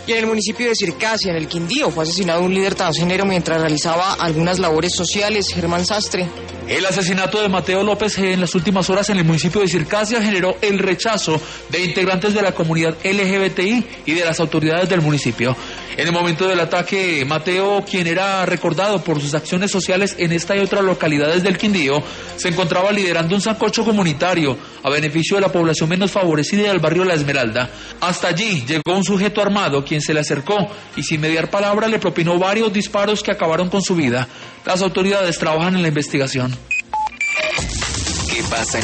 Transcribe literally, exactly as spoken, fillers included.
Y en el municipio de Circasia, en el Quindío, fue asesinado un líder transgénero mientras realizaba algunas labores sociales. Germán Sastre. El asesinato de Mateo López G. en las últimas horas en el municipio de Circasia generó el rechazo de integrantes de la comunidad L G B T I y de las autoridades del municipio. En el momento del ataque, Mateo, quien era recordado por sus acciones sociales en esta y otras localidades del Quindío, se encontraba liderando un sancocho comunitario a beneficio de la población menos favorecida del barrio La Esmeralda. Hasta allí llegó un sujeto armado quien se le acercó y sin mediar palabra le propinó varios disparos que acabaron con su vida. Las autoridades trabajan en la investigación. ¿Qué pasa?